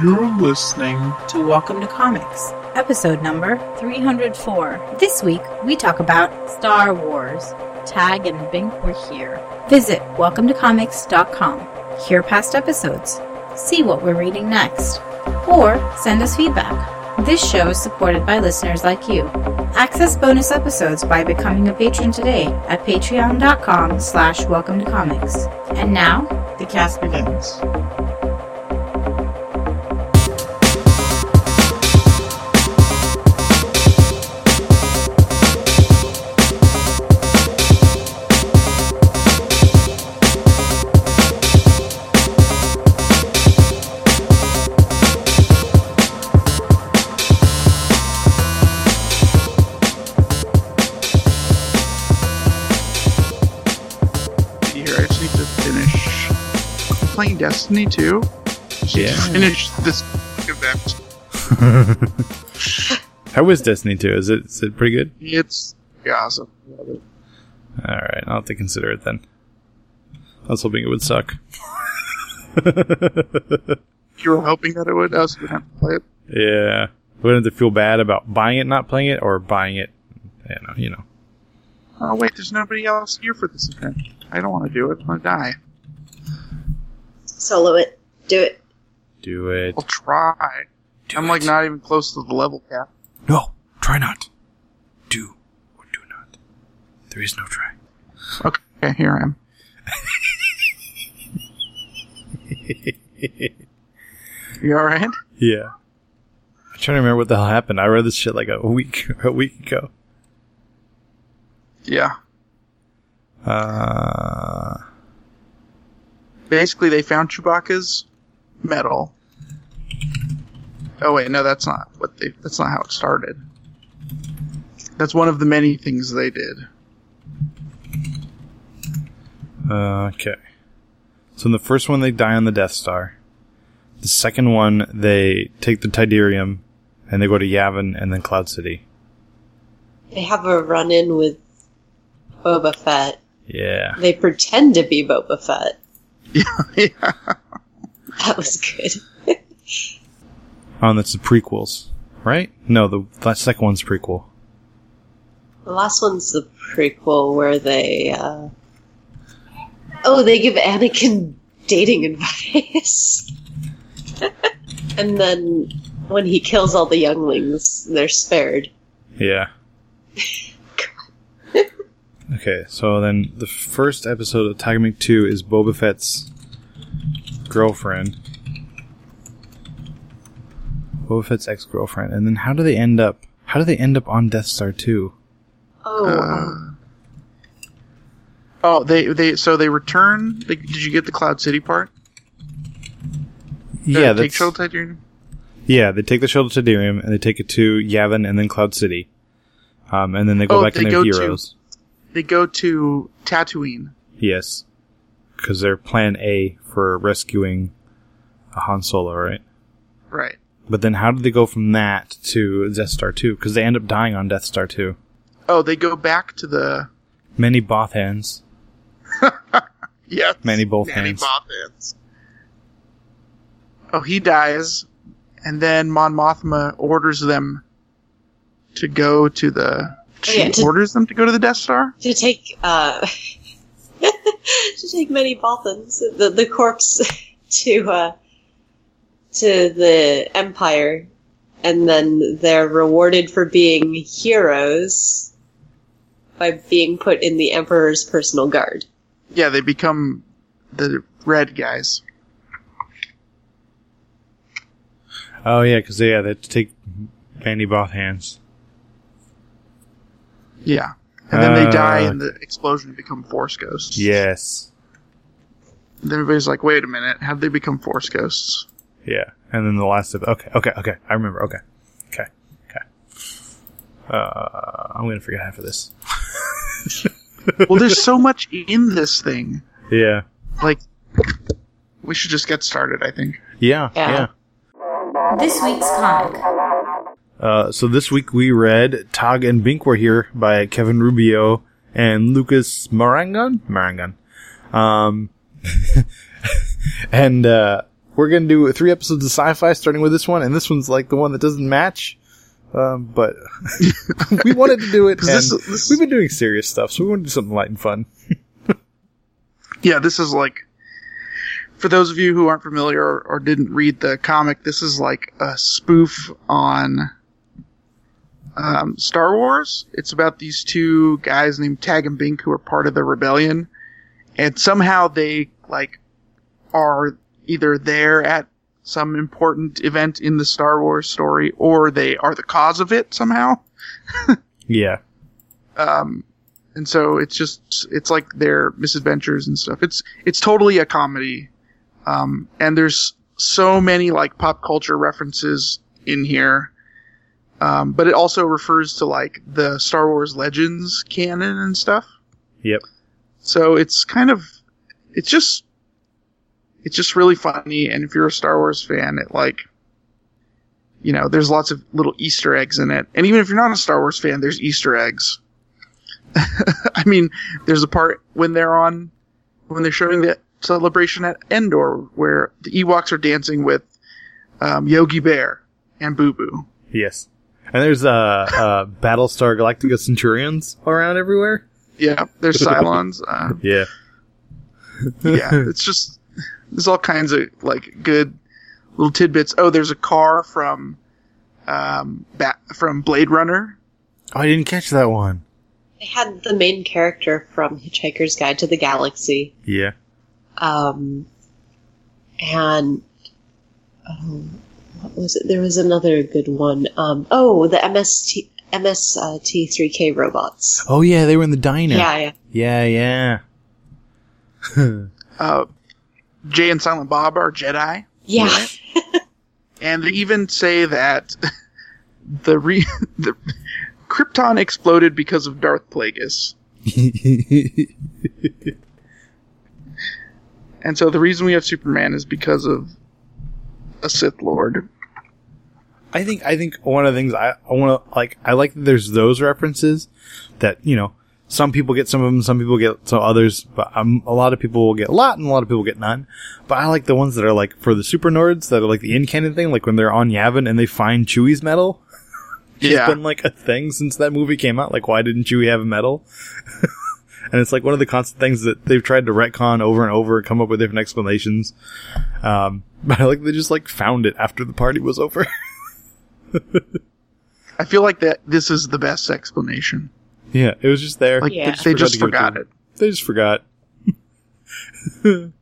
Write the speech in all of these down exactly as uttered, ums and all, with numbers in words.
You're listening to Welcome to Comics, episode number three hundred four. This week, we talk about Star Wars. Tag and Bink were here. Visit welcome to comics dot com. Hear past episodes. See what we're reading next. Or send us feedback. This show is supported by listeners like you. Access bonus episodes by becoming a patron today at patreon.com slash welcome to comics. And now, the cast begins. Playing Destiny two. Yeah. Finish this event. How is Destiny two? Is it is it pretty good? It's awesome. Love it. Alright, I'll have to consider it then. I was hoping it would suck. You were hoping that it would? I was going to have to play it. Yeah. Wouldn't have to feel bad about buying it, not playing it, or buying it, you know, you know. Oh, wait, there's nobody else here for this event. I don't want to do it. I want to die. Solo it. Do it. Do it. I'll try. Do I'm it. like not even close to the level cap. No, try not. Do or do not. There is no try. Okay, here I am. You alright? Yeah. I'm trying to remember what the hell happened. I read this shit like a week a week ago. Yeah. Uh... Basically, they found Chewbacca's medal. Oh wait, no, that's not what they. That's not how it started. That's one of the many things they did. Uh, okay. So in the first one, they die on the Death Star. The second one, they take the Tidarium, and they go to Yavin and then Cloud City. They have a run-in with Boba Fett. Yeah. They pretend to be Boba Fett. Yeah, yeah. That was good. Oh, and that's the prequels, right? No, the, the second one's prequel. The last one's the prequel where they, uh... Oh, they give Anakin dating advice. And then, when he kills all the younglings, they're spared. Yeah. Okay, so then the first episode of Tiger Mink two is Boba Fett's girlfriend. Boba Fett's ex-girlfriend. And then how do they end up... How do they end up on Death Star two? Oh, Uh, oh, they they so they return. They, did you get the Cloud City part? Yeah, uh, take that's... Shuttle Tidarium? Yeah, they take the shuttle to Tidarium, and they take it to Yavin and then Cloud City. Um, and then they go Oh, back they and go they're to- heroes. They go to Tatooine. Yes. Because they're plan A for rescuing Han Solo, right? Right. But then how did they go from that to Death Star two? Because they end up dying on Death Star two. Oh, they go back to the... Many Bothans. Yes. Many both Many hands. Bothans. Oh, he dies, and then Mon Mothma orders them to go to the... She yeah, to- orders them to go to the Death Star? to take, uh... to take many Bothans, the, the corpse, to, uh... to the Empire, and then they're rewarded for being heroes by being put in the Emperor's personal guard. Yeah, they become the red guys. Oh, yeah, because they, yeah, they have to take Many Bothans. Yeah. And then they Uh, die in the explosion and become Force Ghosts. Yes. And everybody's like, wait a minute, how did they become Force Ghosts? Yeah. And then the last of... Okay, okay, okay. I remember. Okay. Okay. Okay. Uh, I'm going to forget half of this. Well, there's so much in this thing. Yeah. Like, we should just get started, I think. Yeah, Yeah. yeah. This week's comic. Uh, so this week we read Tog and Bink Were Here by Kevin Rubio and Lucas Marangon? Marangon. Um, and, uh, we're going to do three episodes of sci-fi starting with this one, and this one's like the one that doesn't match. Um, but we wanted to do it, and this, this, we've been doing serious stuff, so we want to do something light and fun. Yeah, this is like, for those of you who aren't familiar or, or didn't read the comic, this is like a spoof on um, Star Wars. It's about these two guys named Tag and Bink who are part of the rebellion, and somehow they like are either there at some important event in the Star Wars story, or they are the cause of it somehow. Yeah. Um, and so it's just, it's like their misadventures and stuff. It's, it's totally a comedy. Um, and there's so many like pop culture references in here. Um, but it also refers to like the Star Wars Legends canon and stuff. Yep. So it's kind of, it's just, it's just really funny, and if you're a Star Wars fan, it like, you know, there's lots of little Easter eggs in it. And even if you're not a Star Wars fan, there's Easter eggs. I mean, there's a part when they're on, when they're showing the celebration at Endor, where the Ewoks are dancing with um, Yogi Bear and Boo Boo. Yes. And there's uh, uh, Battlestar Galactica Centurions around everywhere. Yeah, there's Cylons. Uh, yeah. Yeah, it's just... There's all kinds of, like, good little tidbits. Oh, there's a car from, um, Bat- from Blade Runner. Oh, I didn't catch that one. They had the main character from Hitchhiker's Guide to the Galaxy. Yeah. Um, and, oh, what was it? There was another good one. Um, oh, the M S T, M S T three K robots. Oh, yeah, they were in the diner. Yeah, yeah. Yeah, yeah. uh, Jay and Silent Bob are Jedi. Yeah. Right? And they even say that the re- the Krypton exploded because of Darth Plagueis. And so the reason we have Superman is because of a Sith Lord. I think I think one of the things I, I want to like I like that there's those references that, you know, some people get some of them, some people get some others, but um, a lot of people will get a lot and a lot of people get none. But I like the ones that are like for the super nerds that are like the in-canon thing, like when they're on Yavin and they find Chewie's medal. Yeah. It's been like a thing since that movie came out. Like, why didn't Chewie have a medal? And it's like one of the constant things that they've tried to retcon over and over and come up with different explanations. Um, but I like they just like found it after the party was over. I feel like that this is the best explanation. Yeah, it was just there. Like Yeah. they just forgot forgot to it. They just forgot. And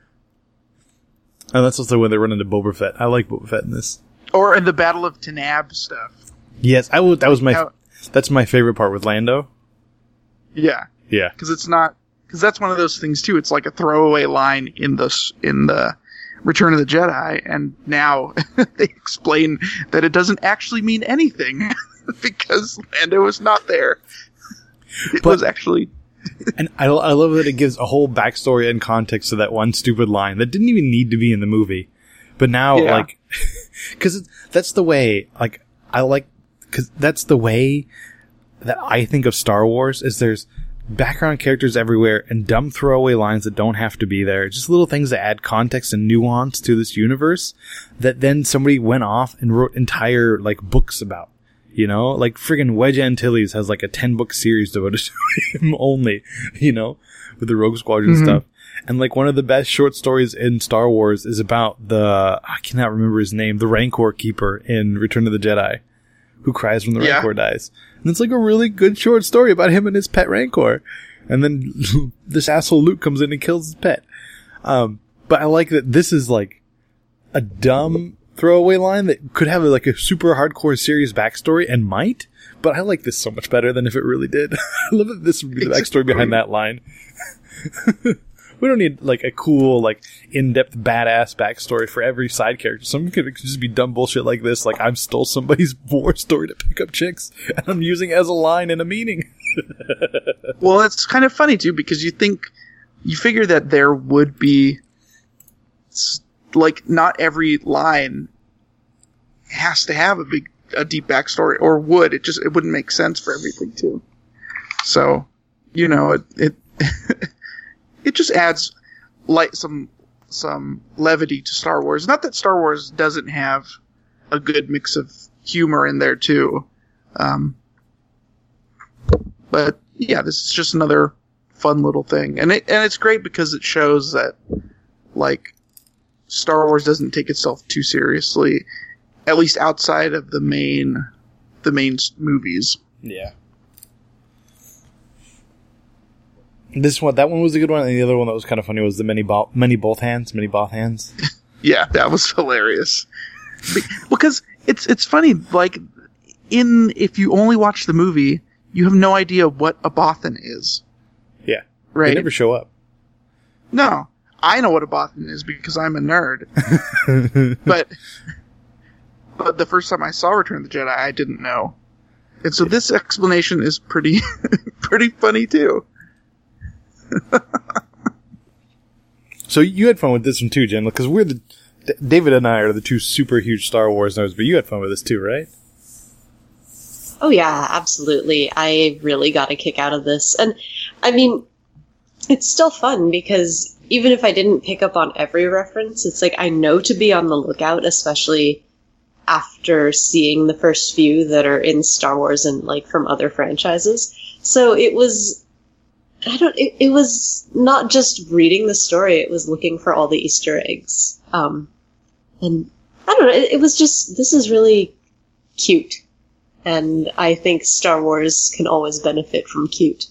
that's also when they run into Boba Fett. I like Boba Fett in this. Or in the Battle of Tanab stuff. Yes, I would. That was my. How- That's my favorite part with Lando. Yeah. Yeah. Because it's not, because that's one of those things too. It's like a throwaway line in the s- in the Return of the Jedi, and now they explain that it doesn't actually mean anything because Lando was not there. It But- was actually, And I, I love that it gives a whole backstory and context to that one stupid line that didn't even need to be in the movie, but now Yeah. like, because that's the way. Like I like, because that's the way that I think of Star Wars. Is there's background characters everywhere and dumb throwaway lines that don't have to be there. Just little things that add context and nuance to this universe that then somebody went off and wrote entire like books about. You know, like friggin' Wedge Antilles has like a ten book series devoted to him only, you know, with the Rogue Squadron Mm-hmm. stuff. And like one of the best short stories in Star Wars is about the, I cannot remember his name, the Rancor Keeper in Return of the Jedi, who cries when the Yeah. Rancor dies. And it's like a really good short story about him and his pet Rancor. And then this asshole Luke comes in and kills his pet. Um, but I like that this is like a dumb throwaway line that could have like a super hardcore serious backstory and might, but I like this so much better than if it really did. I love that this would be the backstory behind that line. We don't need like a cool, like in-depth badass backstory for every side character. Some could just be dumb bullshit like this, like I stole somebody's war story to pick up chicks and I'm using it as a line and a meaning. well, it's kind of funny too, because you think, you figure that there would be, s- like, not every line has to have a big, a deep backstory, or would. It just, it wouldn't make sense for everything too. So, you know, it, it, it just adds light, some some levity to Star Wars. Not that Star Wars doesn't have a good mix of humor in there too. Um, but yeah, this is just another fun little thing. And it, and it's great because it shows that, like, Star Wars doesn't take itself too seriously, at least outside of the main, the main movies. Yeah. This one, that one was a good one, and the other one that was kind of funny was the many, bo- many both hands, many both hands. Yeah, that was hilarious. Because it's it's funny, like, in if you only watch the movie, you have no idea what a Bothan is. Yeah. Right? They never show up. No. I know what a Bothan is because I'm a nerd. but but the first time I saw Return of the Jedi, I didn't know. And so this explanation is pretty pretty funny too. So you had fun with this one too, Jen, because we're the D- David and I are the two super huge Star Wars nerds, but you had fun with this too, right? Oh yeah, absolutely. I really got a kick out of this. And I mean, it's still fun because even if I didn't pick up on every reference, it's like I know to be on the lookout, especially after seeing the first few that are in Star Wars and like from other franchises. So it was, I don't, it, it was not just reading the story, it was looking for all the Easter eggs. Um, and I don't know, it, it was just, this is really cute. And I think Star Wars can always benefit from cute.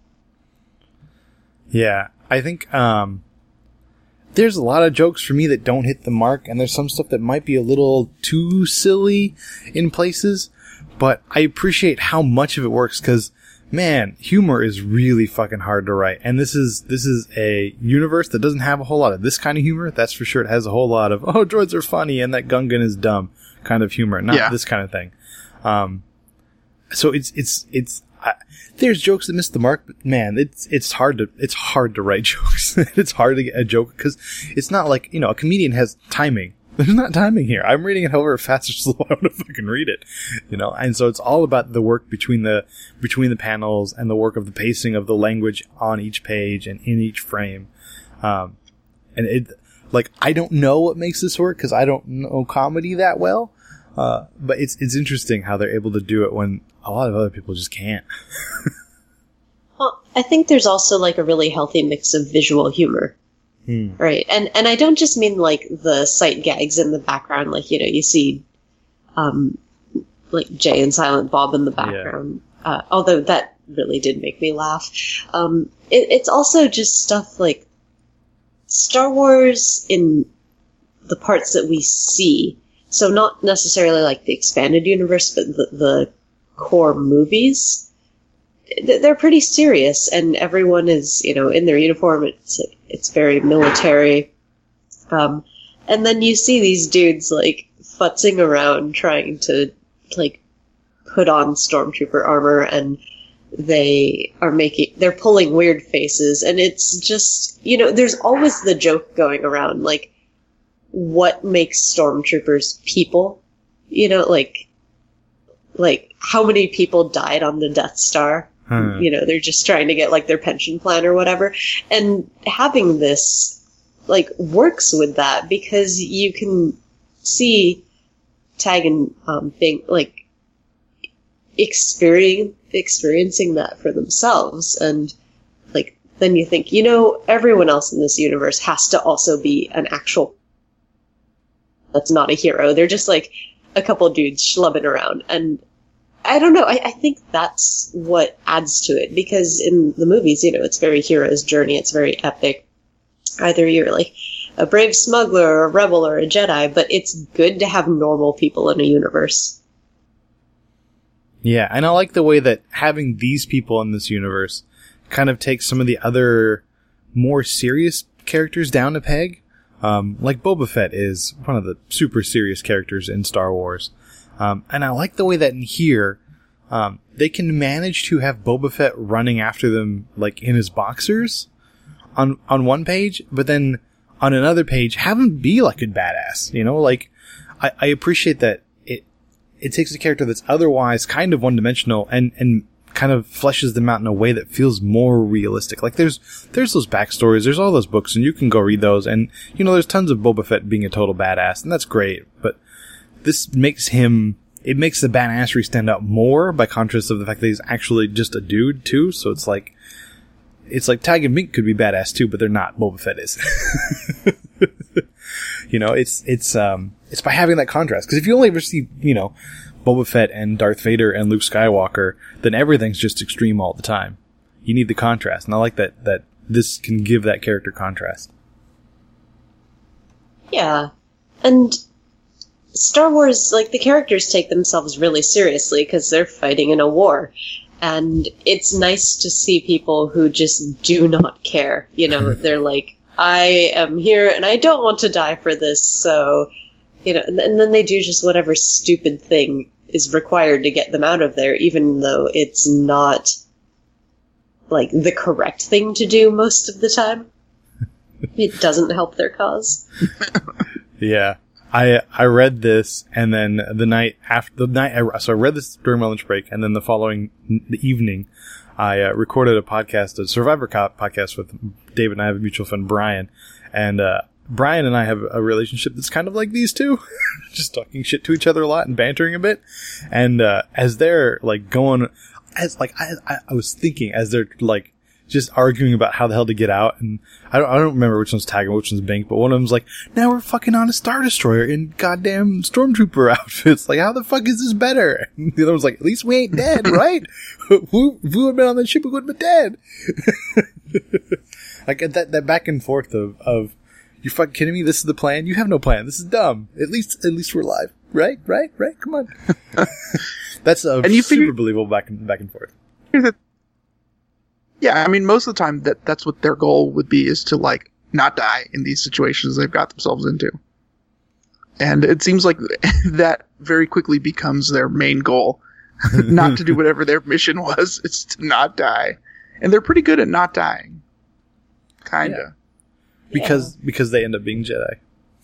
Yeah, I think um, there's a lot of jokes for me that don't hit the mark, and there's some stuff that might be a little too silly in places, but I appreciate how much of it works, because, man, humor is really fucking hard to write, and this is this is a universe that doesn't have a whole lot of this kind of humor. That's for sure. It has a whole lot of, oh, droids are funny, and that Gungan is dumb kind of humor, not yeah. this kind of thing. Um, so it's, it's, it's, uh, there's jokes that miss the mark, but man, it's, it's hard to, it's hard to write jokes. It's hard to get a joke because it's not like, you know, a comedian has timing. There's not timing here. I'm reading it however fast or slow I want to fucking read it, you know? And so it's all about the work between the, between the panels and the work of the pacing of the language on each page and in each frame. Um, and it, like, I don't know what makes this work because I don't know comedy that well. Uh, but it's it's interesting how they're able to do it when a lot of other people just can't. Well, I think there's also like a really healthy mix of visual humor, hmm. right? And and I don't just mean like the sight gags in the background, like you know you see, um, like Jay and Silent Bob in the background. Yeah. Uh, although that really did make me laugh. Um, it, it's also just stuff like Star Wars in the parts that we see. So not necessarily like the expanded universe, but the, the core movies. They're pretty serious, and everyone is, you know, in their uniform. It's it's very military. Um, and then you see these dudes like futzing around trying to like put on stormtrooper armor, and they are making they're pulling weird faces, and it's just, you know, there's always the joke going around like, what makes stormtroopers people? You know, like, like how many people died on the Death Star? Hmm. You know, they're just trying to get like their pension plan or whatever. And having this like works with that because you can see Tag and um, Bing like experience experiencing that for themselves, and like then you think, you know, everyone else in this universe has to also be an actual. That's not a hero. They're just like a couple dudes schlubbing around. And I don't know. I, I think that's what adds to it. Because in the movies, you know, it's very hero's journey. It's very epic. Either you're like a brave smuggler or a rebel or a Jedi. But it's good to have normal people in a universe. Yeah, and I like the way that having these people in this universe kind of takes some of the other more serious characters down a peg. Um, like Boba Fett is one of the super serious characters in Star Wars. Um, and I like the way that in here, um, they can manage to have Boba Fett running after them, like, in his boxers on, on one page, but then on another page, have him be like a badass, you know? Like, I, I appreciate that it, it takes a character that's otherwise kind of one-dimensional and, and kind of fleshes them out in a way that feels more realistic. Like there's there's those backstories, there's all those books, and you can go read those, and you know there's tons of Boba Fett being a total badass, and that's great. But this makes him, it makes the badassery stand out more by contrast of the fact that he's actually just a dude too. So it's like it's like Tag and Bink could be badass too, but they're not. Boba Fett is. You know, it's it's um it's by having that contrast. Because if you only ever see, you know, Boba Fett and Darth Vader and Luke Skywalker, then everything's just extreme all the time. You need the contrast, and I like that that this can give that character contrast. Yeah, and Star Wars, like, the characters take themselves really seriously because they're fighting in a war. And it's nice to see people who just do not care. You know, they're like, I am here and I don't want to die for this, so, you know, and, and then they do just whatever stupid thing is required to get them out of there, even though it's not, like, the correct thing to do most of the time. It doesn't help their cause. Yeah. I I read this, and then the night after the night, I, so I read this during my lunch break, and then the following the evening, I uh, recorded a podcast, a Survivor Cop podcast with David and I have a mutual friend, Brian, and uh, Brian and I have a relationship that's kind of like these two, just talking shit to each other a lot and bantering a bit, and uh, as they're like going, as like I, I I was thinking as they're like just arguing about how the hell to get out, and I don't, I don't remember which one's Tag and which one's Bink, but one of them's like, now we're fucking on a Star Destroyer in goddamn Stormtrooper outfits. Like, how the fuck is this better? And the other one's like, at least we ain't dead, right? if, we, if we would have been on that ship, we would have been dead. Like, that, that back and forth of, of, you fucking kidding me? This is the plan? You have no plan. This is dumb. At least, at least we're alive. Right? Right? Right? Come on. That's a and you super figure- believable back and, back and forth. that Yeah, I mean, most of the time that that's what their goal would be, is to, like, not die in these situations they've got themselves into. And it seems like that very quickly becomes their main goal. Not to do whatever their mission was, it's to not die. And they're pretty good at not dying. Kinda. Yeah. Because, yeah. because they end up being Jedi.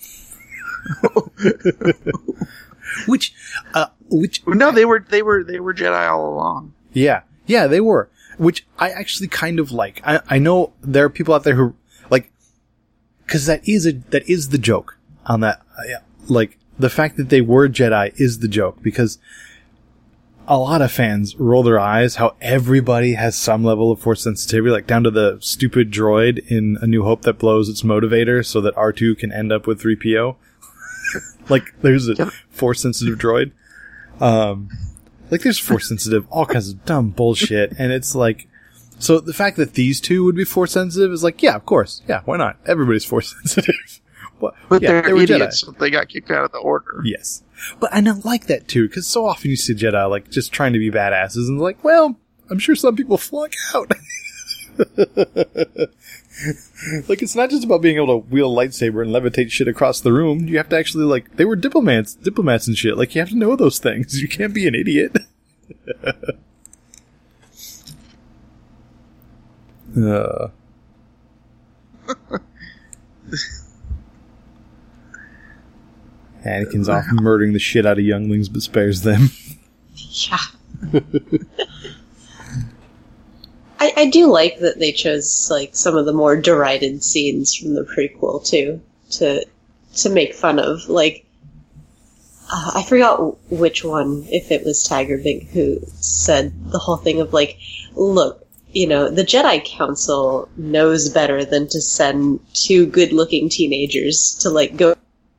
which, uh, which... No, they were, they were, they were Jedi all along. Yeah. Yeah, they were. Which I actually kind of like. I, I know there are people out there who, like, cause that is a, that is the joke on that. Uh, like, the fact that they were Jedi is the joke, because a lot of fans roll their eyes how everybody has some level of force sensitivity, like down to the stupid droid in A New Hope that blows its motivator so that R two can end up with three P O. Like, there's a force sensitive droid. Um, Like, there's force-sensitive, all kinds of dumb bullshit, and it's like... So, the fact that these two would be force-sensitive is like, yeah, of course. Yeah, why not? Everybody's force-sensitive. But, but yeah, they're they were idiots, Jedi. so they got kicked out of the order. Yes. But I don't like that, too, because so often you see Jedi, like, just trying to be badasses, and like, well, I'm sure some people flunk out. Like, it's not just about being able to wield a lightsaber and levitate shit across the room. You have to actually, like, they were diplomats, diplomats and shit. Like, you have to know those things. You can't be an idiot. uh. Anakin's off murdering the shit out of younglings, but spares them. Yeah. I, I do like that they chose, like, some of the more derided scenes from the prequel, too, to to make fun of. Like, uh, I forgot which one, if it was Tag or Bink, who said the whole thing of, like, look, you know, the Jedi Council knows better than to send two good-looking teenagers to, like, go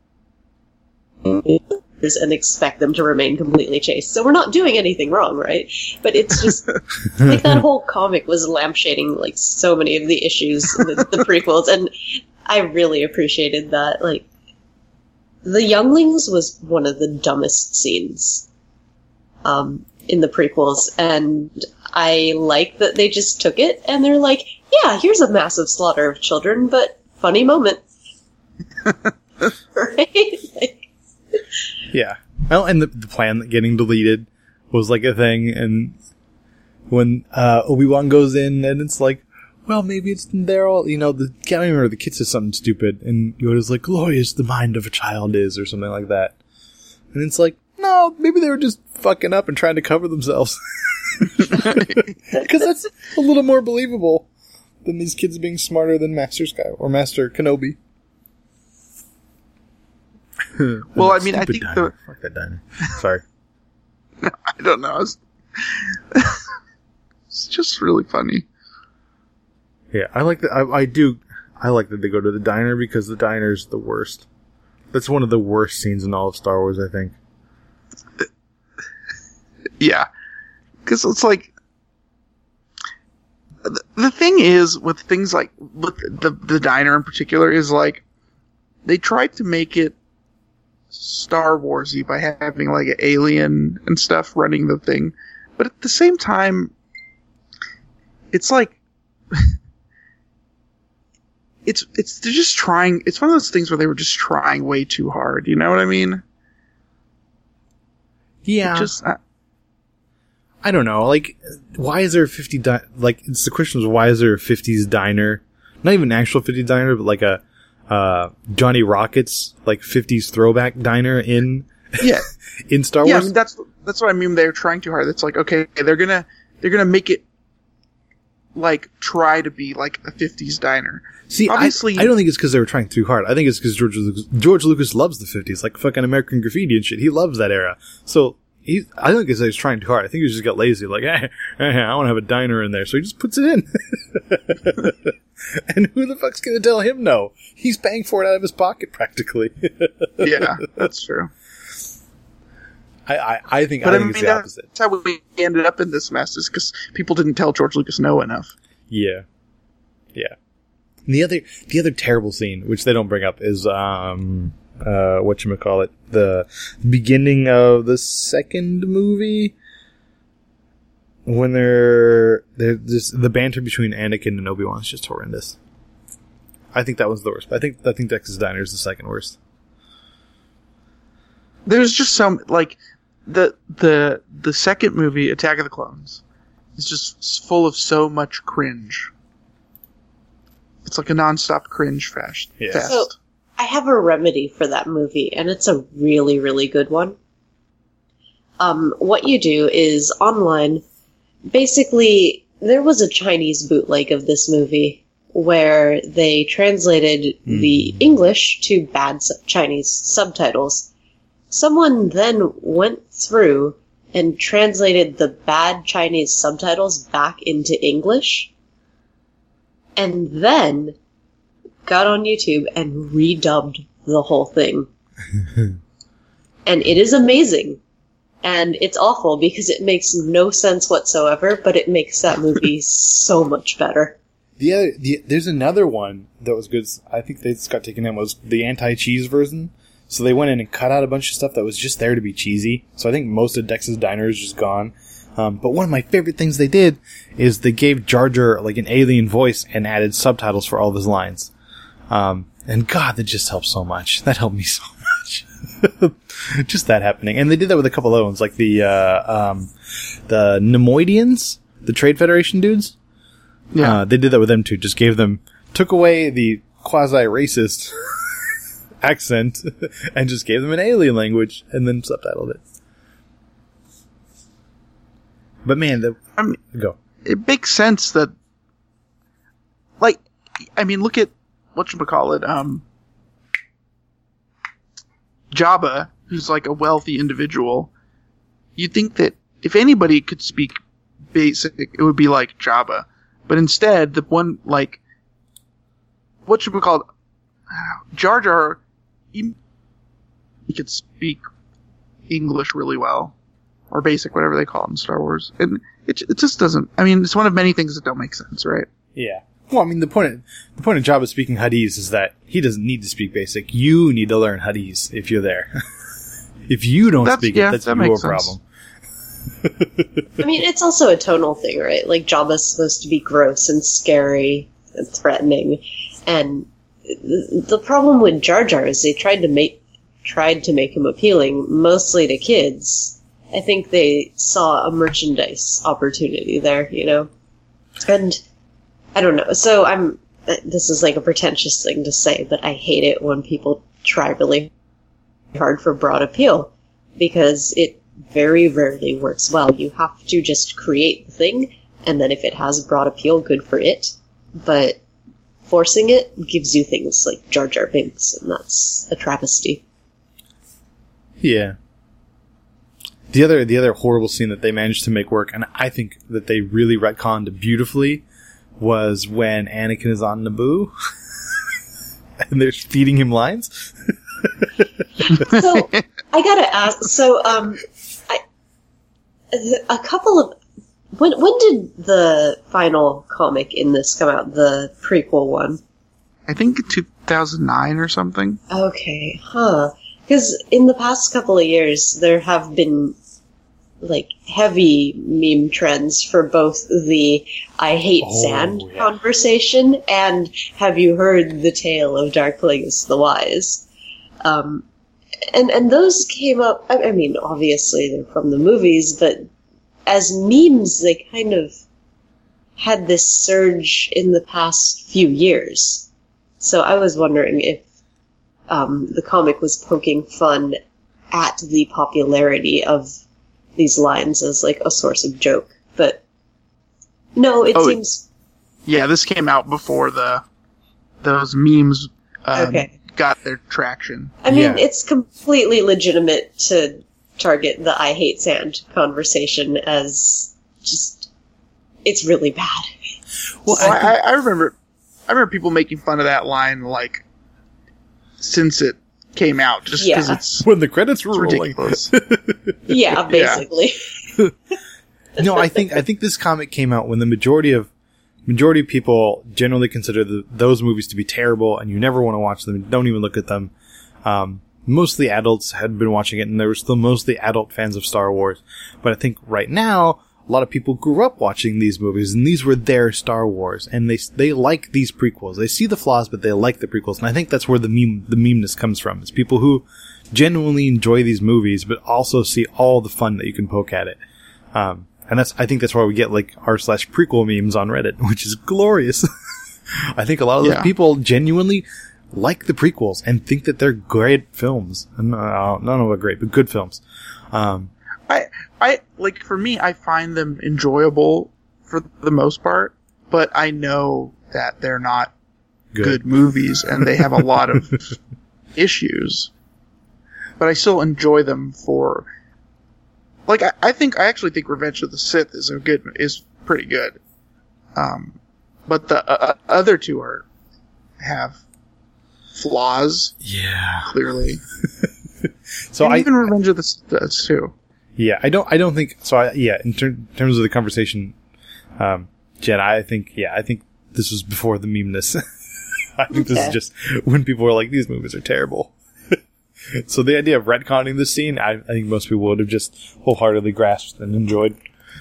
and expect them to remain completely chaste. So we're not doing anything wrong, right? But it's just, like, that whole comic was lampshading, like, so many of the issues with the prequels, and I really appreciated that. Like, the younglings was one of the dumbest scenes um, in the prequels, and I like that they just took it, and they're like, yeah, here's a massive slaughter of children, but funny moment. Right? Like, yeah. Well, and the, the plan that getting deleted was like a thing, and when uh, Obi-Wan goes in, and it's like, well, maybe it's they're all, you know, the can't remember the kid says something stupid, and Yoda's like, glorious the mind of a child is, or something like that. And it's like, no, maybe they were just fucking up and trying to cover themselves. Because that's a little more believable than these kids being smarter than Master Sky or Master Kenobi. Well, I mean, I think diner. the Fuck that diner. Sorry. I don't know. It's, it's just really funny. Yeah, I like that. I, I do. I like that they go to the diner because the diner's the worst. That's one of the worst scenes in all of Star Wars, I think. Yeah. Because it's like, the, the thing is with things like, with the, the diner in particular, is like, they tried to make it Star Warsy by having like an alien and stuff running the thing. But at the same time, it's like, it's, it's, they're just trying, it's one of those things where they were just trying way too hard, you know what I mean? Yeah. It just, uh, I don't know. Like, why is there a fifty di- like, it's the question is why is there a fifties diner? Not even an actual fifties diner, but like a, uh, Johnny Rockets, like fifties throwback diner in, yeah, in Star yeah, Wars. I mean, that's, that's what I mean. They're trying too hard. It's like, okay, they're gonna, they're gonna make it, like, try to be like a fifties diner. See, obviously, I, I don't think it's because they were trying too hard. I think it's because George Lucas, George Lucas loves the fifties, like fucking American Graffiti and shit. He loves that era. So, he, I don't think it's that he's trying too hard. I think he just got lazy. Like, eh, eh, I want to have a diner in there. So he just puts it in. And who the fuck's going to tell him no? He's paying for it out of his pocket, practically. Yeah, that's true. I, I, I think, But I I, think mean, it's the that's opposite. how we ended up in this mess, is because people didn't tell George Lucas no enough. Yeah. Yeah. And the other, the other terrible scene, which they don't bring up, is, um, uh, whatchamacallit, the beginning of the second movie, when they're, they're just, the banter between Anakin and Obi-Wan is just horrendous. I think that was the worst. I think, I think Texas Diner is the second worst. There's just some, like, the, the, the second movie, Attack of the Clones, is just full of so much cringe. It's like a nonstop cringe fest. Yeah. fest. So, I have a remedy for that movie, and it's a really, really good one. Um, what you do is, online, basically, there was a Chinese bootleg of this movie, where they translated mm. the English to bad Chinese subtitles. Someone then went through and translated the bad Chinese subtitles back into English, and then got on YouTube and redubbed the whole thing. And it is amazing. And it's awful because it makes no sense whatsoever, but it makes that movie so much better. The other, the, there's another one that was good. I think they just got taken in, was the anti-cheese version. So they went in and cut out a bunch of stuff that was just there to be cheesy. So I think most of Texas Diner is just gone. Um, but one of my favorite things they did is they gave Jar Jar like an alien voice and added subtitles for all of his lines. Um, and God, that just helped so much. That helped me so much. Just that happening. And they did that with a couple other ones, like the, uh, um, the Nemoidians, the Trade Federation dudes. Yeah. Uh, they did that with them too. Just gave them, took away the quasi-racist accent and just gave them an alien language and then subtitled it. But man, the, I mean, go. It makes sense that, like, I mean, look at, whatchamacallit, um, Jabba, who's like a wealthy individual. You'd think that if anybody could speak basic, it would be like Jabba. But instead, the one, like, whatchamacallit, Jar Jar, he, he could speak English really well. Or basic, whatever they call it in Star Wars. And it, it just doesn't, I mean, it's one of many things that don't make sense, right? Yeah. Well, I mean, the point of, the point of Jabba speaking Huttese is that he doesn't need to speak basic. You need to learn Huttese if you're there. If you don't That's, speak yeah, it, that's that your makes problem. I mean, it's also a tonal thing, right? Like, Jabba's supposed to be gross and scary and threatening. And the, the problem with Jar Jar is they tried to make, tried to make him appealing mostly to kids. I think they saw a merchandise opportunity there, you know? And I don't know. So I'm, this is like a pretentious thing to say, but I hate it when people try really hard for broad appeal. because it very rarely works well. You have to just create the thing, and then if it has broad appeal, good for it. But forcing it gives you things like Jar Jar Binks, and that's a travesty. Yeah. The other, the other horrible scene that they managed to make work, and I think that they really retconned beautifully, was when Anakin is on Naboo, and they're feeding him lines. So, I gotta ask, so, um, I, a couple of, when, when did the final comic in this come out, the prequel one? I think two thousand nine or something. Okay, huh. Because in the past couple of years, there have been, like, heavy meme trends for both the I hate Oh, sand yeah. conversation and have you heard the tale of Dark Plagueis the Wise? Um, and, and those came up, I, I mean, obviously they're from the movies, but as memes, they kind of had this surge in the past few years. So I was wondering if um, the comic was poking fun at the popularity of these lines as, like, a source of joke. But no, it Oh, seems... Yeah, this came out before the those memes um, Okay. got their traction. I mean, Yeah. it's completely legitimate to target the I hate sand conversation as just... It's really bad. Well, Well, I think- I, I remember, I remember people making fun of that line like since it came out, just because Yeah. it's, when the credits were it's rolling. ridiculous. Yeah, basically. No, I think I think this comic came out when the majority of majority of people generally consider the, those movies to be terrible, and you never want to watch them. Don't even look at them. Um, mostly adults had been watching it, and there were still mostly adult fans of Star Wars. But I think right now, a lot of people grew up watching these movies, and these were their Star Wars, and they they like these prequels. They see the flaws, but they like the prequels, and I think that's where the meme the memeness comes from. It's people who genuinely enjoy these movies, but also see all the fun that you can poke at it. Um, and that's I think that's why we get like r slash prequel memes on Reddit, which is glorious. I think a lot of those Yeah. people genuinely like the prequels and think that they're great films. Uh, I don't know about great, but good films. Um, I, I like for me, I find them enjoyable for the most part, but I know that they're not good. good movies and they have a lot of issues. But I still enjoy them for, like, I, I think I actually think Revenge of the Sith is a good is pretty good. Um, but the uh, other two are have flaws Yeah. clearly. So and I even Revenge of the Sith does too. Yeah, I don't. I don't think so. I, yeah, in ter- terms of the conversation, um, Jedi, I think. Yeah, I think this was before the memeness. I think this Okay. is just when people were like, "These movies are terrible." So the idea of retconning this scene, I, I think most people would have just wholeheartedly grasped and enjoyed.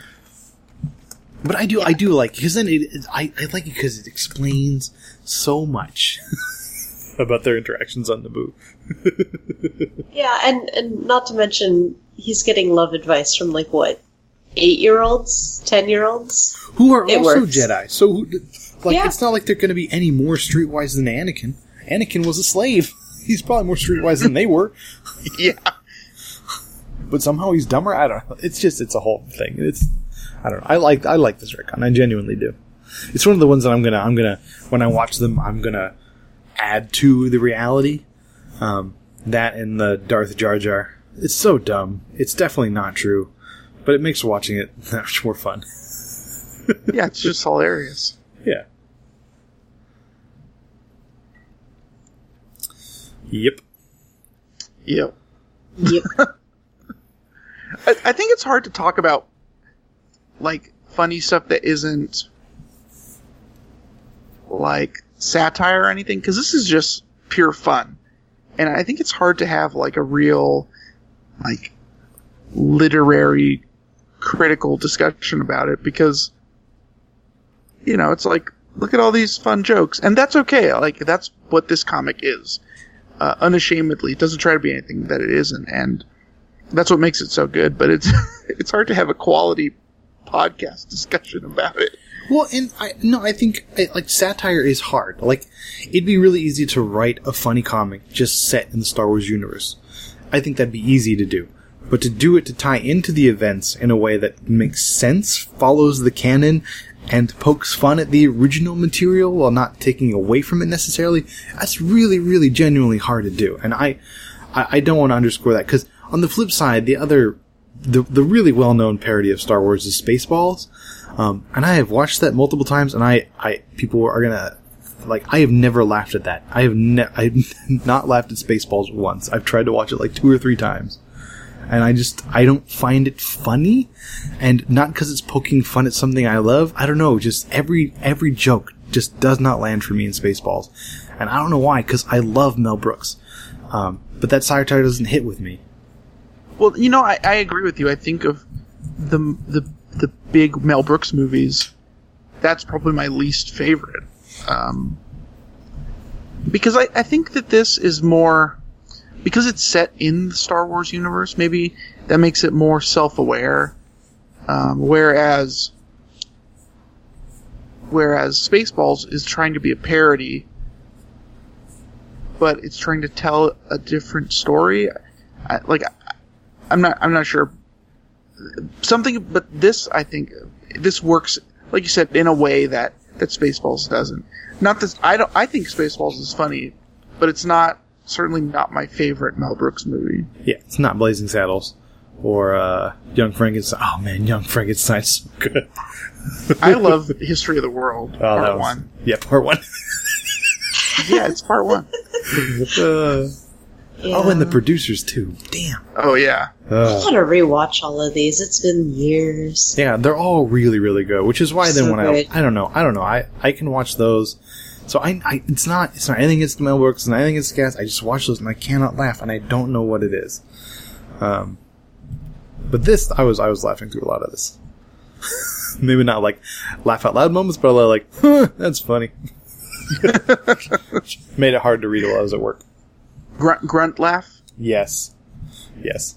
But I do, I do like because then it, it, I, I like it because it explains so much about their interactions on Naboo. Yeah, and, and not to mention, he's getting love advice from, like, what, eight-year-olds? Ten-year-olds? Who are It also works. Jedi. So, who- like, Yeah. it's not like they're going to be any more streetwise than Anakin. Anakin was a slave. He's probably more streetwise than they were. Yeah. But somehow he's dumber. I don't know. It's just, it's a whole thing. It's, I don't know. I like, I like this retcon. I genuinely do. It's one of the ones that I'm gonna, I'm gonna, when I watch them, I'm gonna add to the reality. Um, that and the Darth Jar Jar. It's so dumb. It's definitely not true. But it makes watching it that much more fun. Yeah, it's just hilarious. Yeah. Yep. Yep. Yep. I, I think it's hard to talk about, like, funny stuff that isn't, like, satire or anything, because this is just pure fun. And I think it's hard to have, like, a real, like, literary, critical discussion about it, because, you know, it's like, look at all these fun jokes. And that's okay. Like, that's what this comic is. Uh, unashamedly. It doesn't try to be anything that it isn't. And that's what makes it so good. But it's it's hard to have a quality podcast discussion about it. Well, and I no, I think I, like satire is hard. Like, it'd be really easy to write a funny comic just set in the Star Wars universe. I think that'd be easy to do. but to do it to tie into the events in a way that makes sense, follows the canon, and pokes fun at the original material while not taking away from it necessarily, that's really, really genuinely hard to do. And I, I, I don't want to underscore that, because on the flip side, the other, the, the really well-known parody of Star Wars is Spaceballs. Um, and I have watched that multiple times, and I, I, people are gonna, like, I have never laughed at that. I have ne- I've not laughed at Spaceballs once. I've tried to watch it like two or three times. And I just, I don't find it funny. And not because it's poking fun at something I love. I don't know, just every, every joke just does not land for me in Spaceballs. And I don't know why, because I love Mel Brooks. Um, but that satire doesn't hit with me. Well, you know, I, I agree with you. I think of the, the, the big Mel Brooks movies, that's probably my least favorite. Um, because I, I think that this is more, because it's set in the Star Wars universe, maybe that makes it more self-aware. Um, whereas, whereas Spaceballs is trying to be a parody, but it's trying to tell a different story. I, like, I'm not, I'm not sure. Something, but this, I think, this works, like you said, in a way that, that Spaceballs doesn't. Not this, I don't, I think Spaceballs is funny, but it's not, certainly not my favorite Mel Brooks movie. Yeah, it's not Blazing Saddles or uh, Young Frankenstein. Oh man, Young Frankenstein's so good. I love History of the World, oh, part that was, one. Yeah, part one. Yeah, it's part one. uh, Yeah. Oh, and the producers too. Damn. Oh yeah. I Uh, want to rewatch all of these. It's been years. yeah, they're all really, really good. Which is why then So when good. I, I don't know, I don't know, I, I can watch those. So I, I, it's not, it's not anything against Mel Brooks, it's not anything against Gas. I just watch those and I cannot laugh, and I don't know what it is. Um, but this, I was, I was laughing through a lot of this. Maybe not like laugh out loud moments, but I like, huh, that's funny. Made it hard to read while I was at work. Grunt, grunt laugh. Yes. Yes.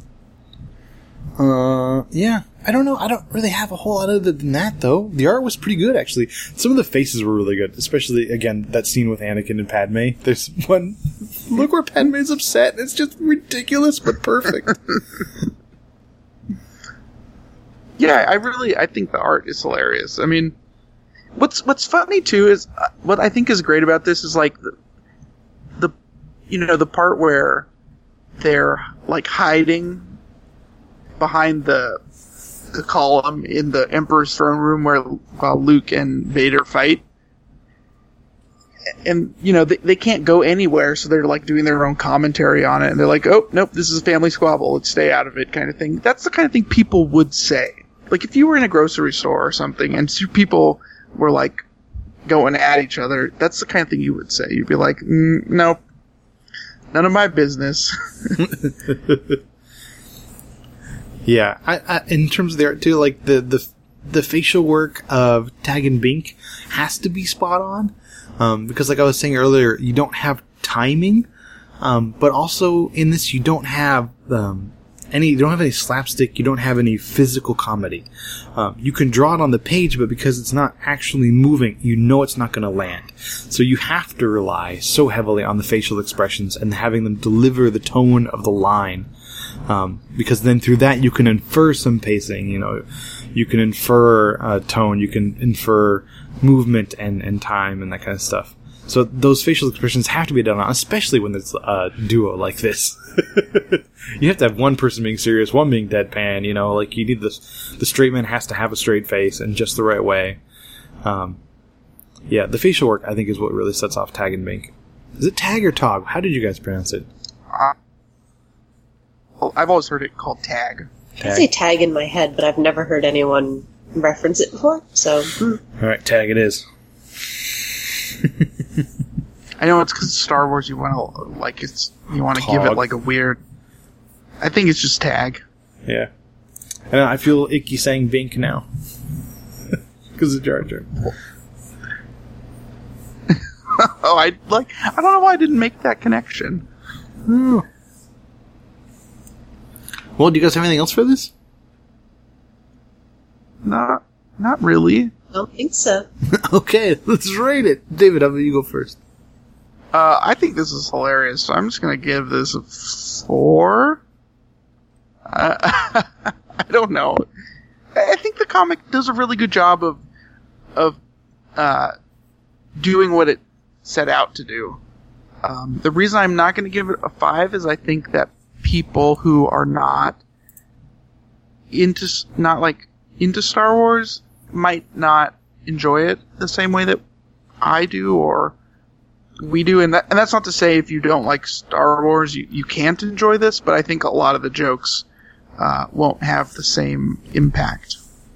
Uh, yeah. I don't know. I don't really have a whole lot other than that, though. The art was pretty good, actually. Some of the faces were really good, especially, again, that scene with Anakin and Padme. There's one, look where Padme's upset. It's just ridiculous, but perfect. Yeah, I really, I think the art is hilarious. I mean, what's what's funny too is uh, what I think is great about this is like the, the you know, the part where they're like hiding behind the the column in the Emperor's throne room where while Luke and Vader fight. And, you know, they, they can't go anywhere, so they're, like, doing their own commentary on it. And they're like, oh, nope, this is a family squabble. Let's stay out of it, kind of thing. That's the kind of thing people would say. Like, if you were in a grocery store or something, and two people were, like, going at each other, that's the kind of thing you would say. You'd be like, mm, nope, none of my business. Yeah, I, I, in terms of the art too, like the, the the facial work of Tag and Bink has to be spot on, um, because like I was saying earlier, you don't have timing, um, but also in this you don't have um, any, you don't have any slapstick, you don't have any physical comedy. Um, you can draw it on the page, but because it's not actually moving, you know it's not going to land. So you have to rely so heavily on the facial expressions and having them deliver the tone of the line. Um, because then through that you can infer some pacing, you know, you can infer uh, tone, you can infer movement and, and time and that kind of stuff. So those facial expressions have to be done on, especially when it's a duo like this. You have to have one person being serious, one being deadpan, you know, like you need this, the straight man has to have a straight face and just the right way. Um, yeah, the facial work I think is what really sets off Tag and Bink. Is it Tag or Tog? How did you guys pronounce it? Uh, well, I've always heard it called Tag. I say tag in my head, but I've never heard anyone reference it before, so... Hmm. Alright, Tag it is. I know it's because Star Wars. You want to like it's. You want to give it Tog. like a weird. I think it's just Tag. Yeah. And I feel icky saying Bink now. Because of Jar Jar. Oh, I like. I don't know why I didn't make that connection. Oh. Well, do you guys have anything else for this? Not, not really. I don't think so. Okay, let's rate it. David, how about you go first? Uh, I think this is hilarious, so I'm just gonna give this a four. Uh, I don't know. I think the comic does a really good job of of uh, doing what it set out to do. Um, the reason I'm not going to give it a five is I think that people who are not into not like into Star Wars might not enjoy it the same way that I do or we do, and that, and that's not to say if you don't like Star Wars you, you can't enjoy this, but I think a lot of the jokes uh, won't have the same impact.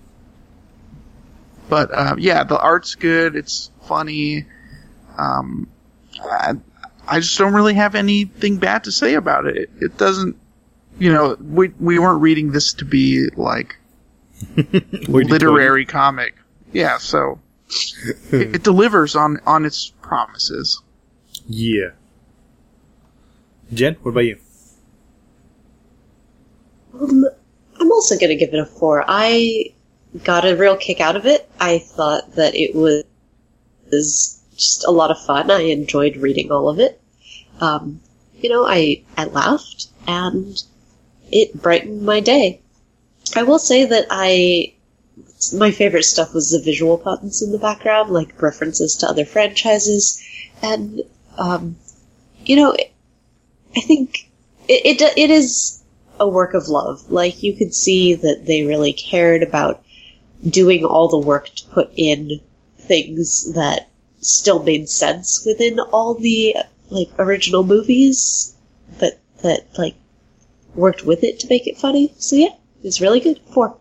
But uh, yeah, the art's good, it's funny. Um, I, I just don't really have anything bad to say about it. It, it doesn't, you know, we we weren't reading this to be like literary comic. Yeah, so it, it delivers on, on its promises. Yeah. Jen, what about you? Um, I'm also going to give it a four. I got a real kick out of it. I thought that it was, was just a lot of fun. I enjoyed reading all of it. Um, you know, I, I laughed, and it brightened my day. I will say that I... my favorite stuff was the visual puns in the background, like references to other franchises, and, um, you know, I think it, it it is a work of love. Like, you could see that they really cared about doing all the work to put in things that still made sense within all the, like, original movies, but that, like, worked with it to make it funny. So yeah, it was really good. Four.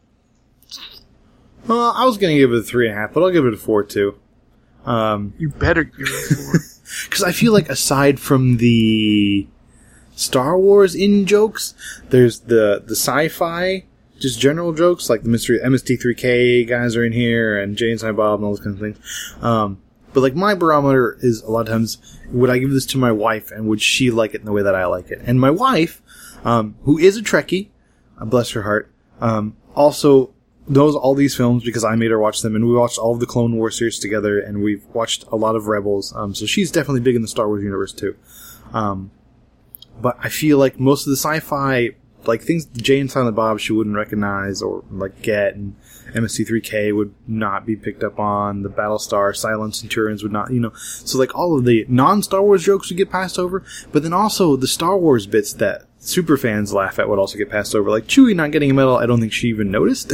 Well, I was going to give it a three and a half, but I'll give it a four too. Um, you better give it a four. Because I feel like aside from the Star Wars in jokes, there's the the sci-fi, just general jokes, like the mystery M S T three K guys are in here, and Jay and Silent Bob and all those kinds of things. Um, but like my barometer is a lot of times, would I give this to my wife, and would she like it in the way that I like it? And my wife, um, who is a Trekkie, uh, bless her heart, um, also knows all these films because I made her watch them, and we watched all of the Clone Wars series together, and we've watched a lot of Rebels, um, so she's definitely big in the Star Wars universe too. Um, but I feel like most of the sci-fi, like things Jay and Silent Bob she wouldn't recognize or like get, and M S T three K would not be picked up on, the Battlestar, Silent Centurions would not, you know, so like all of the non-Star Wars jokes would get passed over, but then also the Star Wars bits that super fans laugh at would also get passed over, like Chewie not getting a medal, I don't think she even noticed.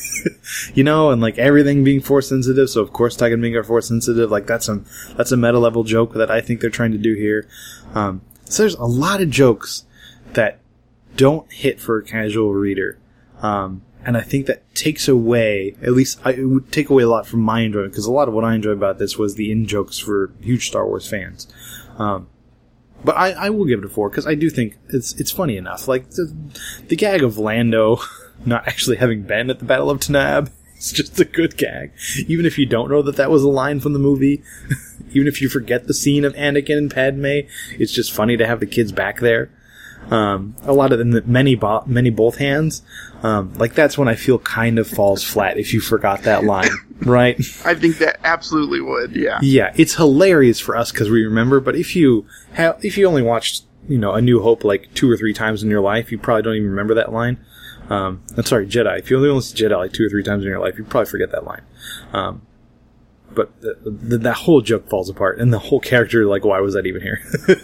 You know, and like everything being force sensitive, so of course Tig and Ming are force sensitive. Like that's a that's a meta level joke that I think they're trying to do here. Um, so there's a lot of jokes that don't hit for a casual reader, um, and I think that takes away, at least I, it would take away a lot from my enjoyment, because a lot of what I enjoyed about this was the in jokes for huge Star Wars fans. Um, but I, I will give it a four because I do think it's it's funny enough. Like the, the gag of Lando not actually having been at the Battle of Tanab. It's just a good gag. Even if you don't know that that was a line from the movie, even if you forget the scene of Anakin and Padme, it's just funny to have the kids back there. Um, a lot of them, the many, bo- many both hands, um, like that's when I feel kind of falls flat if you forgot that line, right? I think that absolutely would, yeah. Yeah, it's hilarious for us because we remember, but if you have, if you only watched, you know, A New Hope like two or three times in your life, you probably don't even remember that line. Um, I'm sorry, Jedi. If you only see Jedi like two or three times in your life, you probably forget that line. Um, but the, the, that whole joke falls apart, and the whole character, like, why was that even here?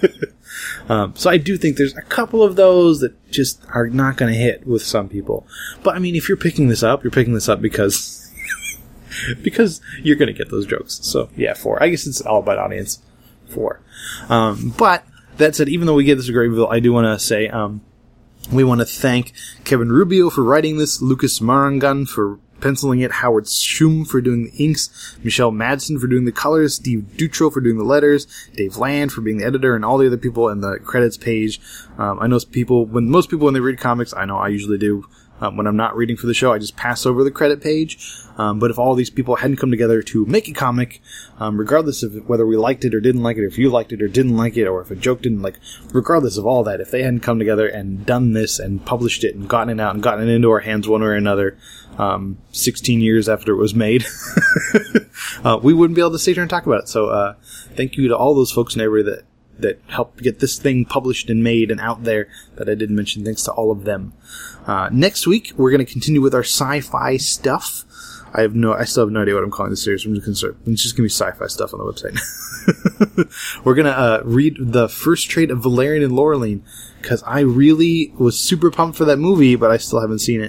um, so I do think there's a couple of those that just are not going to hit with some people. But I mean, if you're picking this up, you're picking this up because because you're going to get those jokes. So yeah, four. I guess it's all about audience. Four. Um, but that said, even though we give this a great review, I do want to say. Um, We want to thank Kevin Rubio for writing this, Lucas Marangan for penciling it, Howard Shum for doing the inks, Michelle Madsen for doing the colors, Steve Dutro for doing the letters, Dave Land for being the editor, and all the other people in the credits page. Um, I know people, when most people when they read comics, I know I usually do, um, when I'm not reading for the show, I just pass over the credit page. Um, but if all these people hadn't come together to make a comic, um, regardless of whether we liked it or didn't like it, or if you liked it or didn't like it, or if a joke didn't like, regardless of all that, if they hadn't come together and done this and published it and gotten it out and gotten it into our hands one way or another, um, sixteen years after it was made, uh, we wouldn't be able to sit here and talk about it. So, uh, thank you to all those folks and everybody that that helped get this thing published and made and out there that I didn't mention. Thanks to all of them. Uh, next week, we're going to continue with our sci-fi stuff. I have no, I still have no idea what I'm calling this series. I'm just gonna, it's just going to be sci-fi stuff on the website. We're going to uh, read the first trade of Valerian and Laureline, because I really was super pumped for that movie, but I still haven't seen it.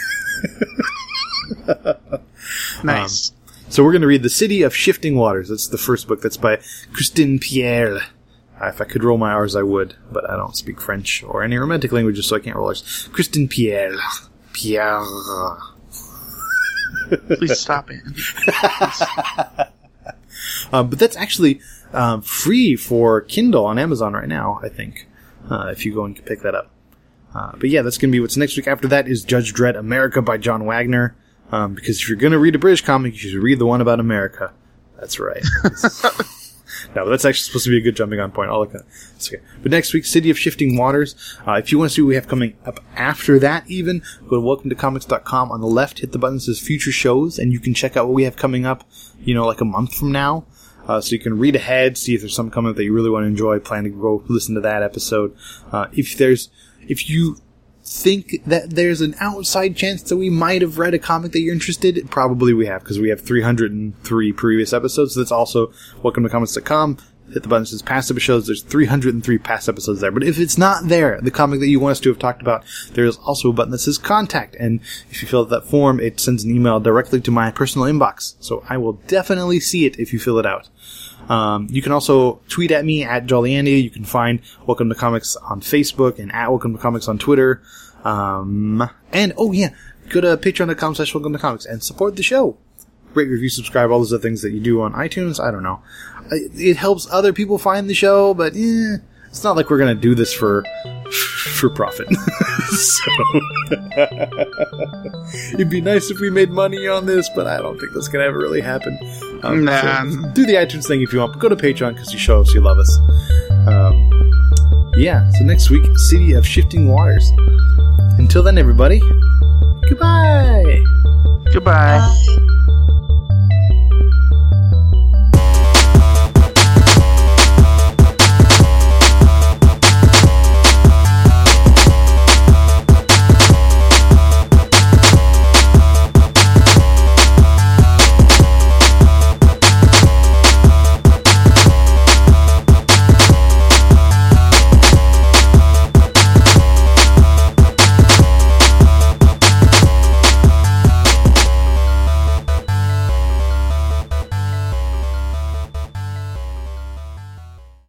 Nice. Um, so we're going to read The City of Shifting Waters. That's the first book. That's by Christine Pierre. Uh, if I could roll my R's, I would, but I don't speak French or any romantic languages, so I can't roll R's. Christine Pierre. Pierre. Please stop it. um, but that's actually um, free for Kindle on Amazon right now, I think, uh, if you go and pick that up. Uh, but yeah, that's going to be what's next week. After that is Judge Dredd America by John Wagner. Um, because if you're going to read a British comic, you should read the one about America. That's right. No, that's actually supposed to be a good jumping on point. I'll look at it. It's okay. But next week, City of Shifting Waters. Uh, if you want to see what we have coming up after that even, go to welcome to comics dot com. On the left, hit the button that says Future Shows, and you can check out what we have coming up, you know, like a month from now. Uh, so you can read ahead, see if there's something coming up that you really want to enjoy, plan to go listen to that episode. Uh, if there's, if you think that there's an outside chance that we might have read a comic that you're interested in, probably we have, because we have three hundred three previous episodes. That's also welcome to comics dot com. Hit the button that says past episodes. There's three hundred three past episodes there. But if it's not there, the comic that you want us to have talked about, there's also a button that says contact. And if you fill out that form, it sends an email directly to my personal inbox. So I will definitely see it if you fill it out. Um, you can also tweet at me at Jolly Andy. You can find Welcome to Comics on Facebook and at Welcome to Comics on Twitter. Um, and, oh yeah, go to patreon dot com slash Welcome to Comics and support the show. Rate, review, subscribe, all those other things that you do on iTunes. I don't know. It helps other people find the show, but eh, it's not like we're going to do this for for profit. So it'd be nice if we made money on this, but I don't think that's going to ever really happen. Um, nah. So do the iTunes thing if you want, but go to Patreon because you show us you love us. Um, yeah, so next week, City of Shifting Waters. Until then, everybody, goodbye! Goodbye. Bye.